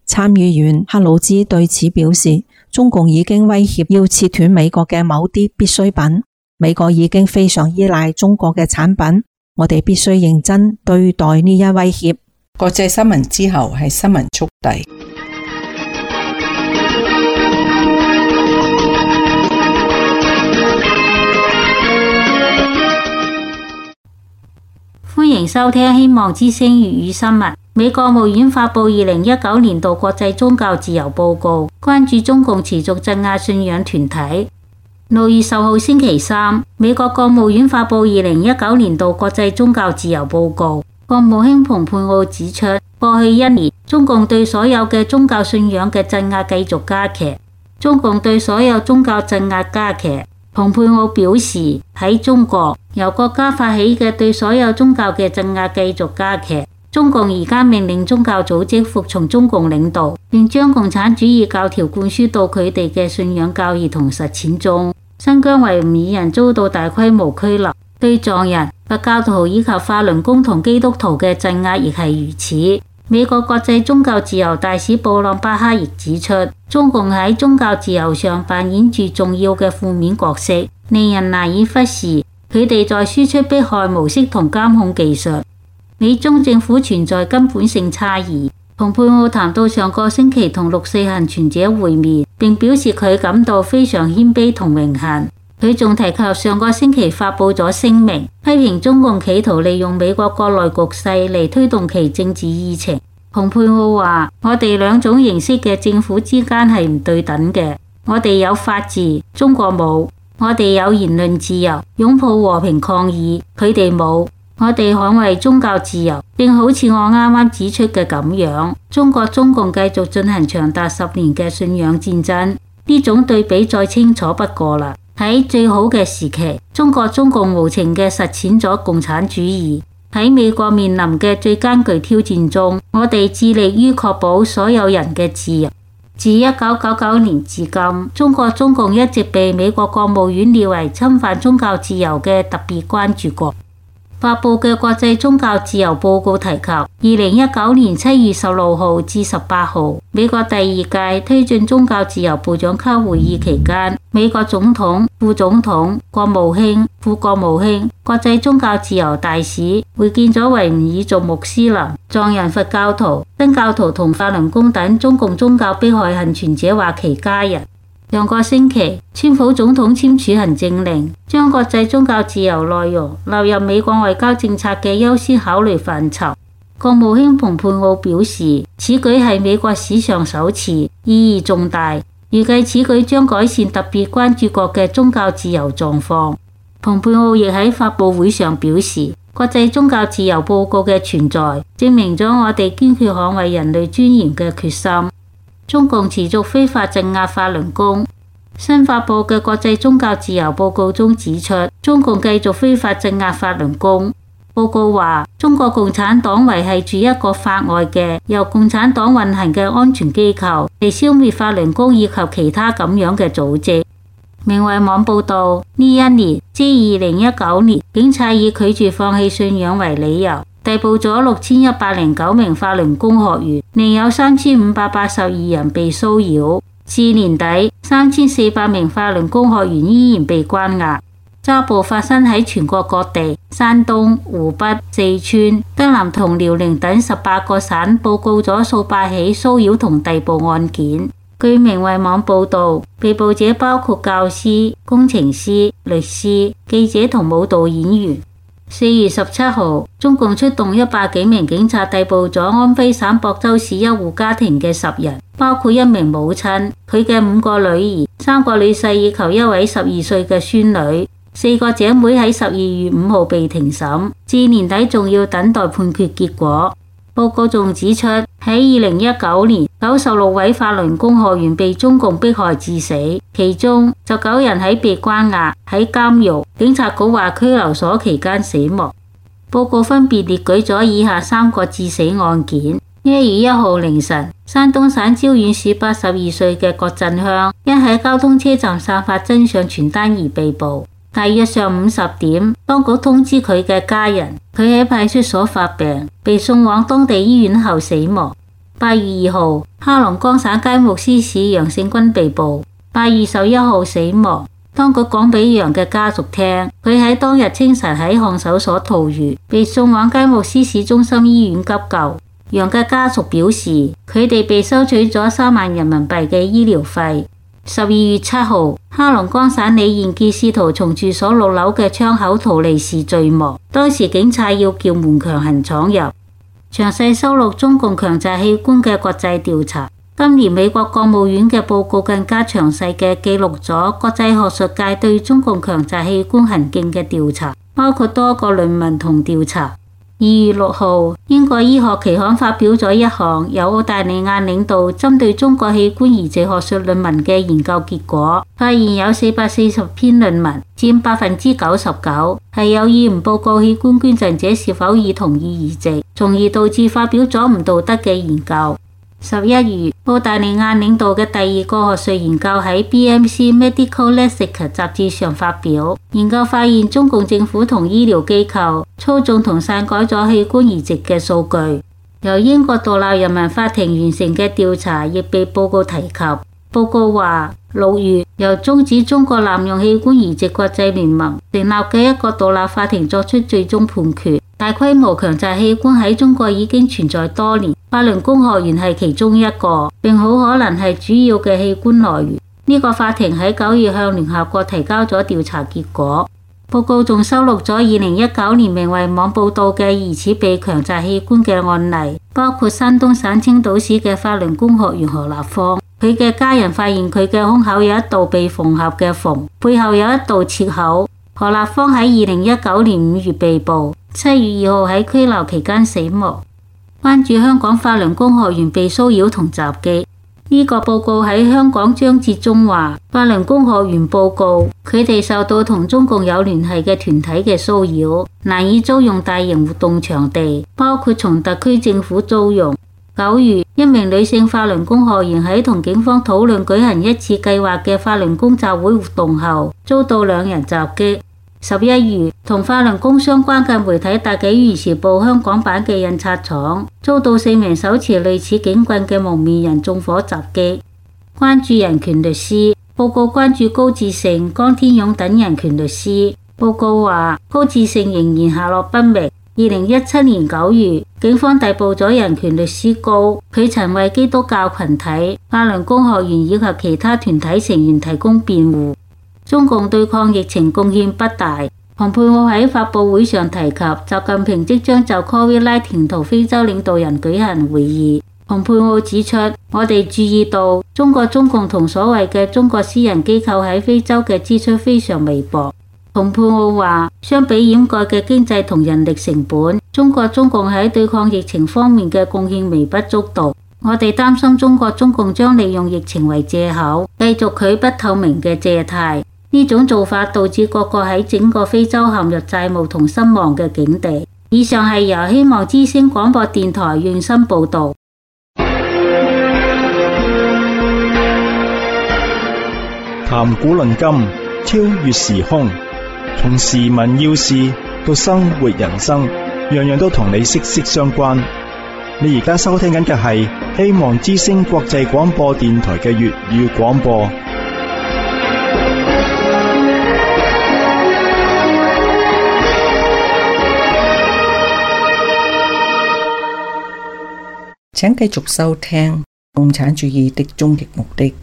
參議員克魯茲對此表示，中共已經威脅要切斷美國嘅某啲必需品，美國已經非常依賴中國嘅產品，我哋必須認真對待呢一威脅。 國際新聞之後係新聞速遞。 歡迎收聽希望之聲粵語新聞。美國國務院發布二零一九年度國際宗教自由報告，關注中共持續鎮壓信仰團體。六月十號星期三，美國國務院發布二零一九年度國際宗教自由報告。國務卿蓬佩奧指出，過去一年，中共對所有嘅宗教信仰嘅鎮壓繼續加劇。中共對所有宗教鎮壓加劇。蓬佩奧表示，喺中國，由國家發起嘅對所有宗教嘅鎮壓繼續加劇。中共而家命令宗教組織服從中共領導，並將共產主義教條灌輸到佢哋嘅信仰教義同實踐中。新疆維吾爾人遭到大規模拘留，對藏人、佛教徒以及法輪功同基督徒嘅鎮壓亦係如此。美國國際宗教自由大使布朗巴克亦指出，中共喺宗教自由上扮演住重要嘅負面角色，令人難以忽視。佢哋在輸出迫害模式同監控技術。美中政府存在根本性差異。蓬佩奧談到上個星期同六四幸存者會面，並表示佢感到非常謙卑同榮幸。佢仲提及上個星期發布咗聲明，批評中共企圖利用美國國內局勢嚟推動其政治議程。蓬佩奧話：我哋兩種形式嘅政府之間係唔對等嘅。我哋有法治，中國冇；我哋有言論自由，擁抱和平抗議，佢哋冇。我哋捍衛宗教自由，正好似我啱啱指出嘅咁樣。中國中共繼續進行長達十年嘅信仰戰爭，呢種對比再清楚不過啦。喺最好嘅時期，中國中共無情嘅實踐咗共產主義。喺美國面臨嘅最艱巨挑戰中，我哋致力於確保所有人嘅自由。自一九九九年至今，中國中共一直被美國國務院列為侵犯宗教自由嘅特別關注國。發布嘅國際宗教自由報告提及，二零一九年七月十六號至十八號，美國第二屆推進宗教自由部長級會議期間，美國總統、副總統、國務卿、副國務卿、國際宗教自由大使會見咗維吾爾族穆斯林、藏人佛教徒、新教徒同法輪功等中共宗教迫害幸存者或其家人。上個星期，川普總統簽署行政令，將國際宗教自由內容納入美國外交政策嘅優先考慮範疇。國務卿蓬佩奧表示，此舉係美國史上首次，意義重大，預計此舉將改善特別關注國嘅宗教自由狀況。蓬佩奧亦喺發佈會上表示，國際宗教自由報告嘅存在，證明咗我哋堅決捍衛人類尊嚴嘅決心。中共持續非法鎮壓法輪功。新發布嘅國際宗教自由報告中指出，中共繼續非法鎮壓法輪功。報告話，中國共產黨維繫住一個法外嘅由共產黨運行嘅安全機構，嚟消滅法輪功以及其他咁樣嘅組織。明慧網報道，呢一年即二零一九年，警察以拒絕放棄信仰為理由，逮捕咗六千一百零九名法輪功學員，另有三千五百八十二人被騷擾。至年底，三千四百名法輪功學員依然被關押。抓捕發生喺全國各地，山東、湖北、四川、德南同遼寧等十八個省報告咗數百起騷擾同逮捕案件。據明慧網報道，被捕者包括教師、工程師、律師、記者同舞蹈演員。四月十七號，中共出動一百幾名警察逮捕咗安徽省亳州市一戶家庭嘅十人，包括一名母親、佢嘅五個女兒、三個女婿以及一位十二歲嘅孫女。四個姐妹喺十二月五號被庭審，至年底仲要等待判決結果。報告仲指出，喺二零一九年，九十六位法輪功學員被中共迫害致死，其中十九人喺被關押、喺監獄、警察局或拘留所期間死亡。報告分別列舉咗以下三個致死案件：一月一號凌晨，山東省招遠市八十二歲嘅郭振香因喺交通車站散發真相傳單而被捕。大約上午十點，當局通知佢嘅家人，佢喺派出所發病，被送往當地醫院後死亡。 八月二號，黑龍江省佳木斯市楊勝軍被捕，八月十一號死亡。當局講俾楊嘅家屬聽，佢喺當日清晨喺看守所逃獄，被送往佳木斯市中心醫院急救。楊嘅家屬表示，佢哋被收取咗三萬人民幣嘅醫療費。十二月七號，黑龍江省李彥傑試圖從住所六樓嘅窗口逃離時墜亡，當時警察要叫門強行闖入。詳細收錄中共強制器官嘅國際調查。今年美國國務院嘅報告更加詳細嘅記錄咗國際學術界對中共強制器官行徑嘅調查，包括多個論文同調查。二月六號，英國醫學期刊發表咗一項由澳大利亞領導針對中國器官移植學術論文嘅研究結果，發現有四百四十篇論文，佔百分之九十九，係有意唔報告器官捐贈者是否已同意移植，從而導致發表咗唔道德嘅研究。十一月，澳大利亞領導嘅第二個學術研究喺 B M C Medical Lexica 雜誌上發表，研究發現中共政府同醫療機構操縱同篡改咗器官移植嘅數據。由英國獨立人民法庭完成嘅調查亦被報告提及。報告話，六月由終止中國濫用器官移植國際聯盟成立嘅一個獨立法庭作出最終判決。大規模強制器官喺中國已經存在多年，法輪功學員係其中一個，並好可能係主要嘅器官來源。呢個法庭喺九月向聯合國提交咗調查結果。報告仲收錄咗二零一九年明慧網報道嘅疑似被強制器官嘅案例，包括山東省青島市嘅法輪功學員何立芳，佢嘅家人發現佢嘅胸口有一道被縫合嘅縫，背後有一道切口。何立芳喺二零一九年五月被捕，七月二號喺拘留期間死亡。關注香港法輪功學員被騷擾同襲擊。呢個報告喺香港章節中話，法輪功學員報告佢哋受到同中共有聯繫嘅團體嘅騷擾，難以租用大型活動場地，包括從特區政府租用。九月，一名女性法輪功學員喺同警方討論舉行一次計劃嘅法輪功集會活動後，遭到兩人襲擊。十一月，同法輪功相關嘅媒體《大紀元時報》香港版嘅印刷廠遭到四名手持類似警棍嘅蒙面人縱火襲擊。關注人權律師報告關注高志勝、江天勇等人權律師。報告話，高志勝仍然下落不明。二零一七年九月，警方逮捕咗人權律師高，佢曾為基督教群體、法輪功學員以及其他團體成員提供辯護。中共對抗疫情貢獻不大。蓬佩奧喺發佈會上提及，習近平即將就 Covid 十九 同非洲領導人舉行會議。蓬佩奧指出，我哋注意到中國中共同所謂嘅中國私人機構喺非洲嘅支出非常微薄。蓬佩奧話，相比掩蓋嘅經濟同人力成本，中國中共喺對抗疫情方面嘅貢獻微不足道。我哋擔心中國中共將利用疫情為借口，繼續佢不透明嘅借貸。呢種做法導致各國喺整個非洲陷入債務同失望嘅境地。以上係由希望之聲廣播電台用心報導。 談古論今，超越時空，從時聞要事到生活人生，樣樣都同你息息相關。你而家收聽緊嘅係希望之聲國際廣播電台嘅粵語廣播。 請繼續收聽共產主義的終極目的。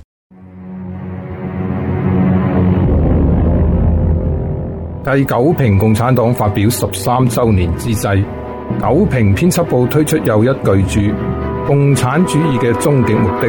繼九評共產黨發表十三周年之際，九評編輯部推出又一巨著《共產主義嘅終極目的》。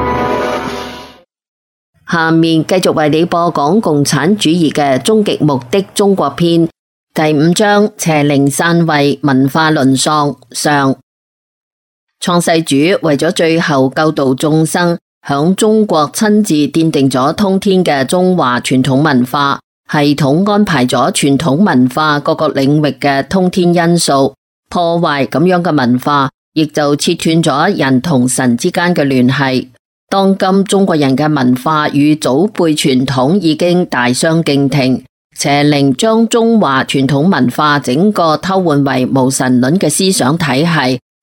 下面繼續為你播講共產主義嘅終極目的中國篇第五章：邪靈篡位，文化淪喪上。創世主為咗最後救度眾生，響中國親自奠定咗通天嘅中華傳統文化，系統安排咗傳統文化各個領域嘅通天因素，破壞咁樣嘅文化，亦就切斷咗人同神之間嘅聯繫。當今中國人嘅文化與祖輩傳統已經大相徑庭，邪靈將中華傳統文化整個偷換為無神論嘅思想體系，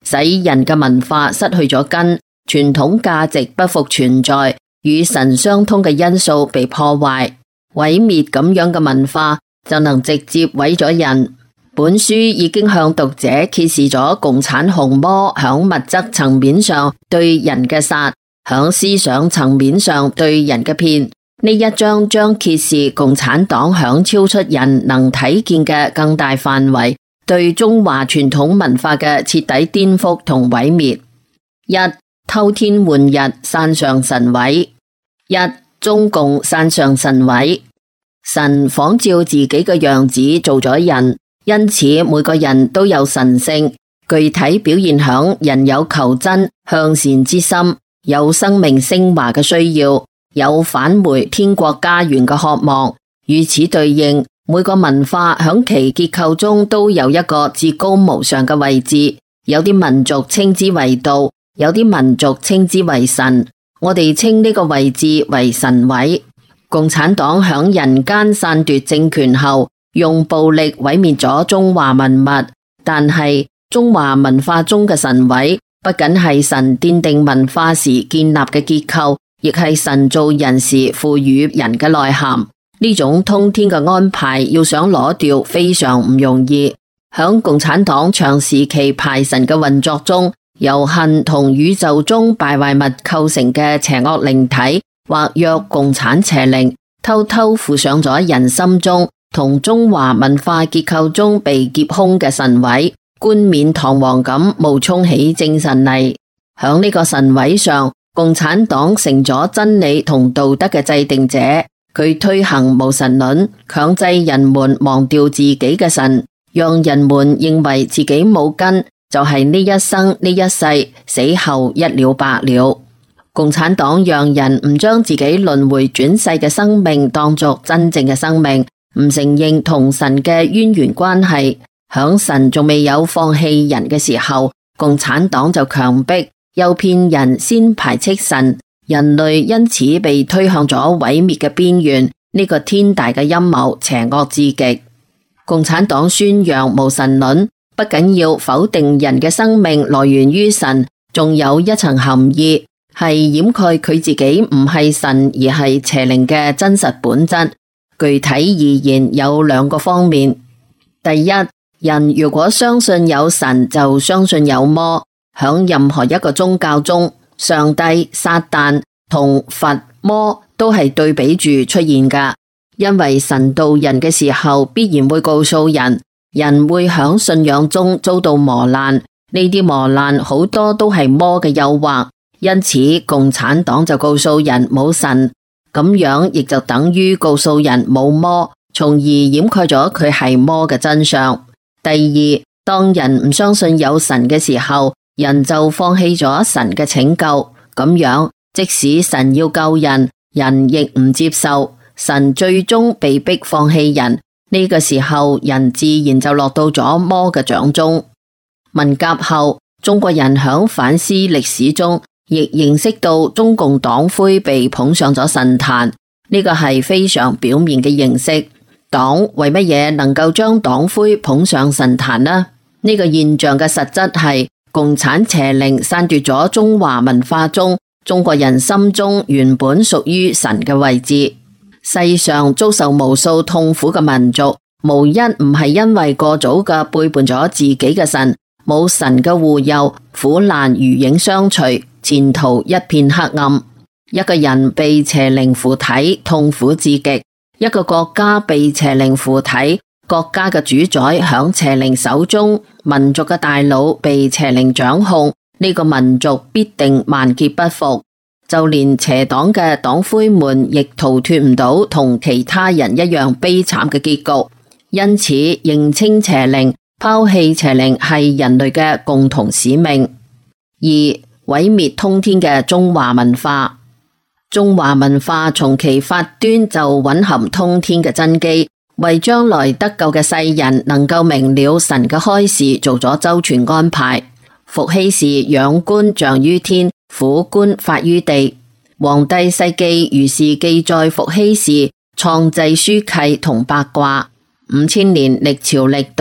使人嘅文化失去咗根，傳統價值不復存在，與神相通嘅因素被破壞，毀滅咁樣嘅文化就能直接毀咗人。本書已經向讀者揭示咗共產紅魔響物質層面上對人嘅殺，響思想層面上對人嘅騙。呢一章將揭示共產黨響超出人能睇見嘅更大範圍對中華傳統文化嘅徹底顛覆同毀滅。一、偷天換日，山上神位。一、中共山上神位。神仿照自己嘅樣子做咗人，因此每個人都有神性，具體表現響人有求真向善之心，有生命升華嘅需要，有返回天國家園嘅渴望。與此對應，每個文化響其結構中都有一個至高無上嘅位置，有啲民族稱之為道，有啲民族稱之為神。我哋稱呢個位置為神位。共產黨響人間篡奪政權後，用暴力毀滅咗中華文物，但係中華文化中嘅神位不僅係神奠定文化時建立嘅結構，亦係神造人時賦予人嘅內涵。呢種通天嘅安排要想攞掉非常唔容易。響共產黨長時期排神嘅運作中，由恨同宇宙中敗壞物構成嘅邪惡靈體，或若共產邪靈，偷偷附上咗人心中同中華文化結構中被劫空嘅神位，冠冕堂皇咁冒充起正神嚟。響呢個神位上，共產黨成咗真理同道德嘅制定者，佢推行無神論，強制人們忘掉自己嘅神，讓人們認為自己冇根，就係呢一生呢一世，死後一了百了。共產黨讓人唔將自己輪迴轉世嘅生命當作真正嘅生命，唔承認同神嘅淵源關係。響神仲未有放棄人嘅時候，共產黨就強迫誘騙人先排斥神，人類因此被推向咗毀滅嘅邊緣。呢個天大嘅陰謀邪惡至極。共產黨宣揚無神論，不僅要否定人嘅生命來源於神，仲有一層含義，係掩蓋佢自己唔係神而係邪靈嘅真實本質。具體而言有兩個方面。第一，人如果相信有神，就相信有魔。響任何一個宗教中，上帝、撒旦同佛、魔都係對比住出現㗎。因為神導人嘅時候，必然會告訴人，人會響信仰中遭到磨難，呢啲磨難好多都係魔嘅誘惑。因此共產黨就告訴人冇神，咁樣亦就等於告訴人冇魔，從而掩蓋咗佢係魔嘅真相。第二，當人唔相信有神嘅時候，人就放棄咗神嘅拯救，咁樣即使神要救人，人亦唔接受，神最終被迫放棄人。呢個時候，人自然就落到咗魔嘅掌中。文革後，中國人響反思歷史中，亦認識到中共黨魁被捧上咗神壇，呢個係非常表面嘅認識。黨為乜嘢能夠將黨魁捧上神壇呢？呢個現象嘅實質係共產邪靈篡奪咗中華文化中中國人心中原本屬於神嘅位置。世上遭受無數痛苦嘅民族，無一唔係因為過早嘅背叛咗自己嘅神，冇神嘅護佑，苦難如影相隨，前途一片黑暗。一個人被邪靈附體，痛苦至極；一個國家被邪靈附體，國家嘅主宰響邪靈手中，民族嘅大腦被邪靈掌控，呢個民族必定萬劫不復。就連邪黨嘅黨魁們亦逃脫唔到同其他人一樣悲慘嘅結局。因此認清邪靈，拋棄邪靈係人類嘅共同使命。二、毀滅通天嘅中華文化。中華文化從其發端就蘊含通天嘅真機，為將來得救嘅世人能夠明了神嘅開示做咗周全安排。伏羲氏仰觀象於天，俯觀法於地。黃帝世紀如是記載伏羲氏創制書契同八卦。五千年歷朝歷代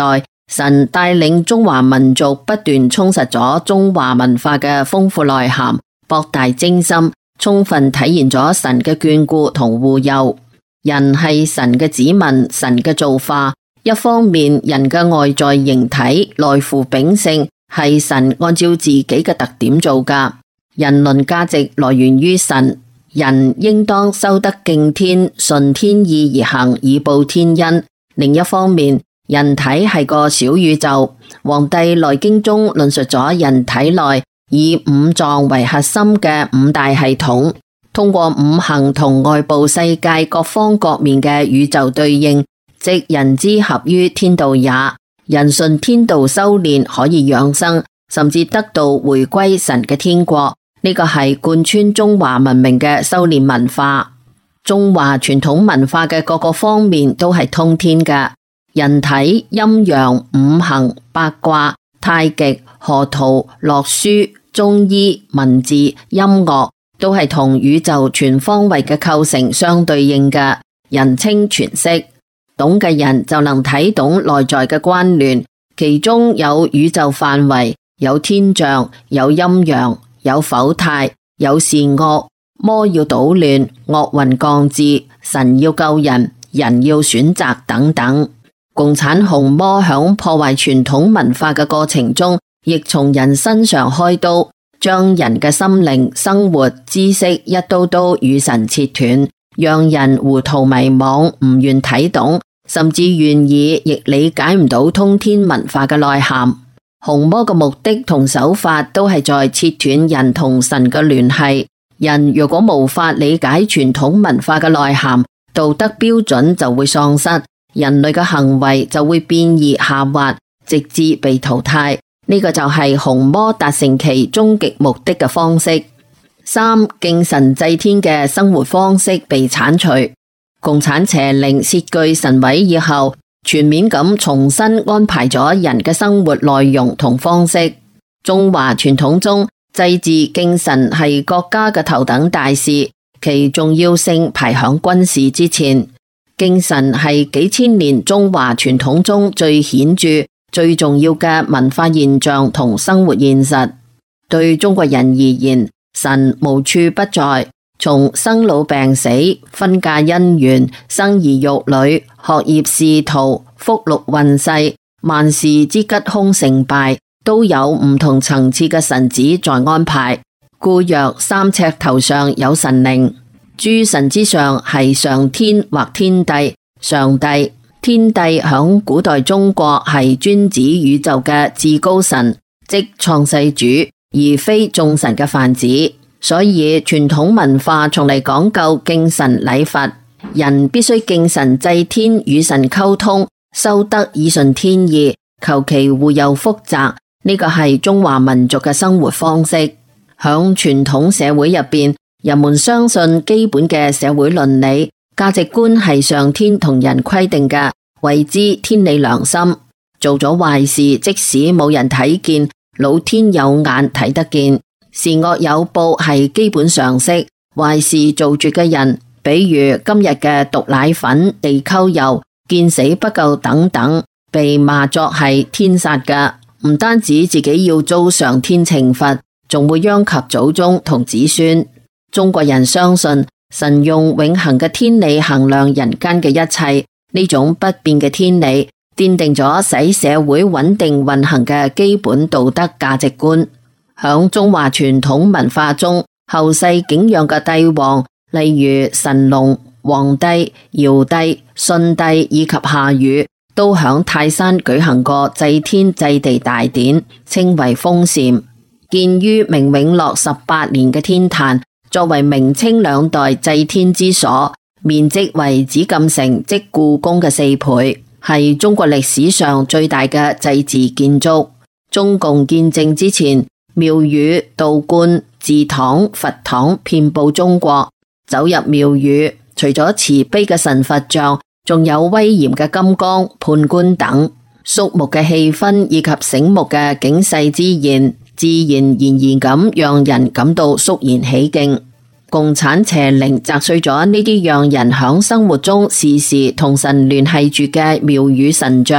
神帶領中華民族不斷充實咗中華文化嘅豐富內涵，博大精深，充分體現咗神嘅眷顧同護佑。人係神嘅子民，神嘅造化。一方面，人嘅外在形體內附秉性係神按照自己嘅特點做㗎，人倫價值來源於神。人應當修德敬天，順天意而行，以報天恩。另一方面，人體係個小宇宙，《黃帝內經》中論述咗人體內以五臟為核心嘅五大系統，通過五行同外部世界各方各面嘅宇宙對應，即人之合於天道也。人順天道修煉可以養生，甚至得到回歸神嘅天國。呢個係貫穿中華文明嘅修煉文化。中華傳統文化嘅各個方面都係通天嘅。人體、陰陽、五行、八卦、太極、河圖、洛書、中醫、文字、音樂，都係同宇宙全方位嘅構成相對應嘅，人稱全息。懂嘅人就能睇懂內在嘅關聯，其中有宇宙範圍，有天象，有陰陽，有剖態，有善惡，魔要搗亂，惡運降至，神要救人，人要選擇等等。共產紅魔響破壞傳統文化嘅過程中，亦從人身上開刀，將人嘅心靈、生活、知識一刀刀與神切斷，讓人糊塗迷惘，唔願睇懂，甚至願意亦理解唔到通天文化嘅內涵。紅魔嘅目的同手法都係在切斷人同神嘅聯繫。人如果無法理解傳統文化嘅內涵，道德標準就會喪失，人類嘅行為就會變異下滑，直至被淘汰。呢、這個就係紅魔達成其終極目的嘅方式。三、敬神祭天嘅生活方式被鏟除。共產邪靈竊據神位以後，全面咁重新安排咗人嘅生活內容同方式。中華傳統中，祭祀敬神係國家嘅頭等大事，其重要性排響軍事之前。敬神係幾千年中華傳統中最顯著、最重要嘅文化現象同生活現實。對中國人而言，神無處不在，從生老病死、婚嫁姻緣、生兒育女、學業仕途、福祿運勢、萬事之吉凶成敗，都有唔同層次嘅神子在安排。故若三尺頭上有神靈，諸神之上係上天或天帝。上帝、天帝響古代中國係專指宇宙嘅至高神，即創世主，而非眾神嘅泛指。所以傳統文化從嚟講究敬神禮佛，人必須敬神祭天，與神溝通，修德以順天意，求其護佑福澤。呢個係中華民族嘅生活方式。響傳統社會入邊，人們相信基本嘅社會倫理價值觀係上天同人規定嘅，謂之天理良心。做咗壞事，即使冇人睇見，老天有眼睇得見。善惡有報係基本常識。壞事做絕嘅人，比如今日嘅毒奶粉、地溝油、見死不救等等，被罵作係天殺嘅。唔單止自己要遭上天懲罰，仲會殃及祖宗同子孫。中國人相信神用永恆嘅天理衡量人間嘅一切，呢種不變嘅天理奠定咗使社會穩定運行嘅基本道德價值觀。響中華傳統文化中，後世敬仰嘅帝王，例如神龍、黃帝、堯帝、舜帝以及夏禹，都響泰山舉行過祭天祭地大典，稱為封禪。建於明永樂十八年嘅天壇，作為明清兩代祭天之所，面積為紫禁城即故宮嘅四倍，係中國歷史上最大嘅祭祀建築。中共建政之前，廟宇、道觀、祠堂、佛堂遍佈中國。走入廟宇，除咗慈悲嘅神佛像，仲有威嚴嘅金剛、判官等，肅穆嘅氣氛以及醒目嘅警世之言，自然而然咁讓人感到肅然起敬。共產邪靈砸碎咗呢啲讓人響生活中時時同神聯繫住嘅廟宇神像，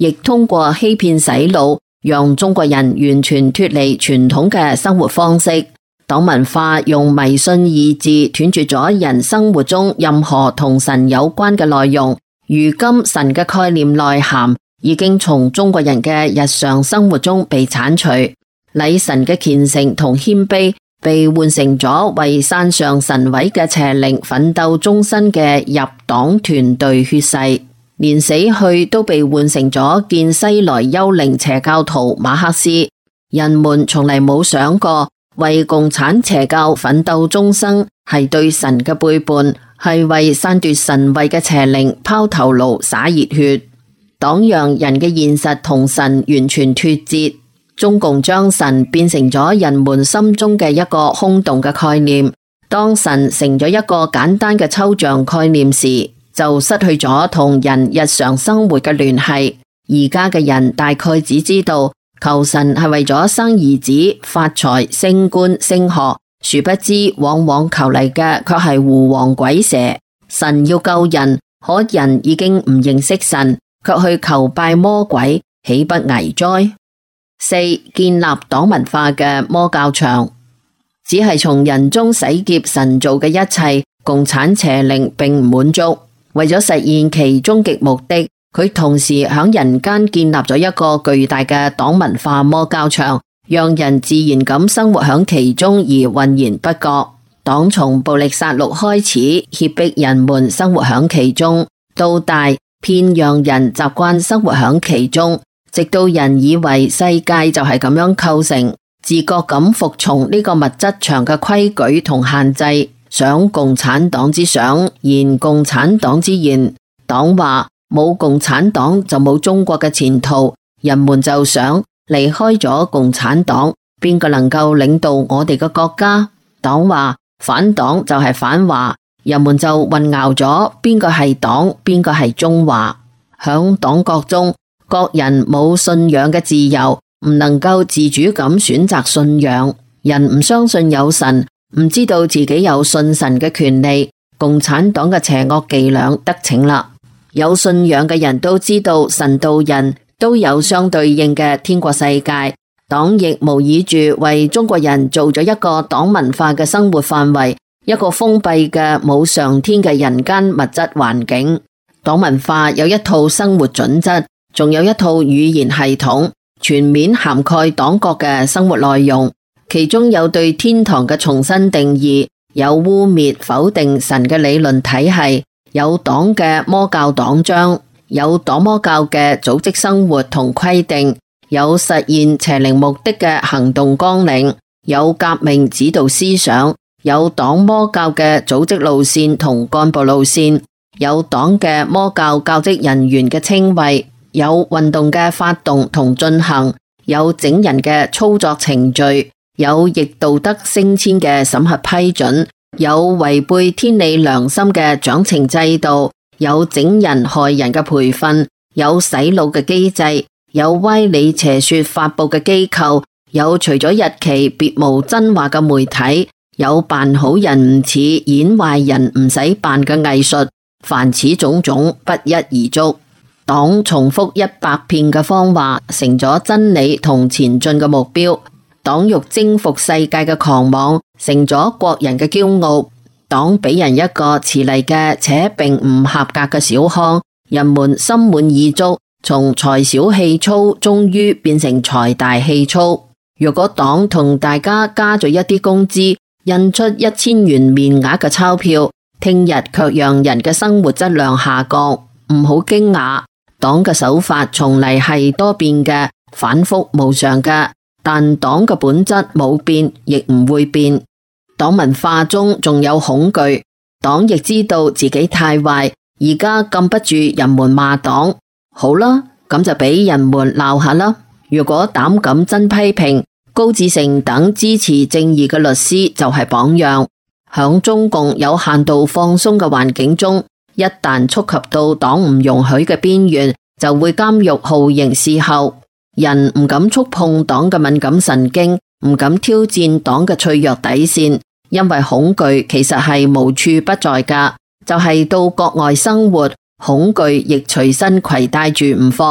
亦通過欺騙洗腦，讓中國人完全脫離傳統嘅生活方式。黨文化用迷信二字斷絕咗人生活中任何同神有關嘅內容。如今神嘅概念內涵已經從中國人嘅日常生活中被鏟除，禮神嘅虔誠同謙卑被換成咗為山上神位嘅邪靈奮鬥終身嘅入黨團隊血誓，連死去都被換成咗見西來幽靈邪教徒馬克思。人們從嚟冇想過為共產邪教奮鬥終生係對神嘅背叛，係為篡奪神位嘅邪靈拋頭顱灑熱血。黨讓人嘅現實同神完全脫節，中共將神變成咗人們心中嘅一個空洞嘅概念。當神成咗一個簡單嘅抽象概念時，就失去咗同人日常生活嘅聯繫。而家嘅人大概只知道求神係為咗生兒子、發財、升官、升學，殊不知往往求嚟嘅卻係狐黃鬼蛇。神要救人，可人已經唔認識神，卻去求拜魔鬼，豈不危哉？四、建立黨文化嘅魔教場，只係從人中洗劫神造嘅一切。共產邪靈並唔滿足，為咗實現其終極目的，佢同時響人間建立咗一個巨大嘅黨文化魔教場，讓人自然咁生活響其中而渾然不覺。黨從暴力殺戮開始，脅迫人們生活響其中，到大偏讓人習慣生活響其中，直到人以為世界就係咁樣構成，自覺咁服從呢個物質場嘅規矩同限制，想共產黨之想，言共產黨之言。黨話冇共產黨就冇中國嘅前途，人們就想離開咗共產黨，邊個能夠領導我哋嘅國家？黨話反黨就係反華，人們就混淆咗邊個係黨，邊個係中華。響黨國中，各人冇信仰嘅自由，唔能夠自主咁選擇信仰。人唔相信有神，唔知道自己有信神嘅權利，共產黨嘅邪惡伎倆得逞啦。有信仰嘅人都知道神道人都有相對應嘅天國世界，黨亦無意住為中國人做咗一個黨文化嘅生活範圍，一個封閉嘅冇上天嘅人間物質環境。黨文化有一套生活準則，仲有一套語言系統，全面涵蓋黨國嘅生活內容，其中有對天堂嘅重新定義，有污衊否定神嘅理論體系，有黨嘅魔教黨章，有黨魔教嘅組織生活同規定，有實現邪靈目的嘅行動綱領，有革命指導思想，有黨魔教嘅組織路線同幹部路線，有黨嘅魔教教職人員嘅稱謂，有運動嘅發動同進行，有整人嘅操作程序，有逆道德升遷嘅審核批准，有違背天理良心嘅獎懲制度，有整人害人嘅培訓，有洗腦嘅機制，有歪理邪說發佈嘅機構，有除咗日期別無真話嘅媒體，有扮好人唔似演壞人唔使扮嘅藝術，凡此種種不一而足。黨重複一百遍嘅謊話，成咗真理同前進嘅目標。黨欲征服世界嘅狂妄，成咗國人嘅驕傲。黨俾人一個遲嚟嘅且並唔合格嘅小康，人們心滿意足，從財小氣粗終於變成財大氣粗。如果黨同大家加咗一啲工資，印出一千元面額嘅鈔票，聽日卻讓人嘅生活質量下降，唔好驚訝。黨嘅手法從嚟係多變嘅，反覆無常嘅。但黨嘅本質冇變，亦唔會變。黨文化中仲有恐懼，黨亦知道自己太壞，而家禁不住人們罵黨。好啦，咁就俾人們鬧下啦。如果膽敢真批評，高志成等支持正義嘅律師就係榜樣。響中共有限度放鬆嘅環境中，一旦觸及到黨唔容許嘅邊緣，就會監獄酷刑伺候。人唔敢觸碰黨嘅敏感神經，唔敢挑戰黨嘅脆弱底線，因為恐懼其實係無處不在噶。就係到國外生活，恐懼亦隨身攜帶住唔放。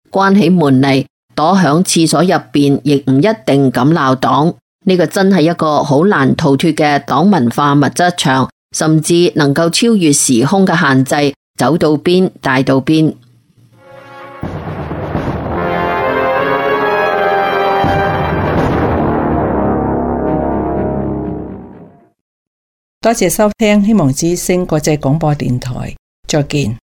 關起門嚟躲響廁所入邊，亦唔一定敢鬧黨。呢個真係一個好難逃脫嘅黨文化物質場，甚至能夠超越時空嘅限制，走到邊帶到邊。 多謝收聽希望之聲國際廣播電台，再見。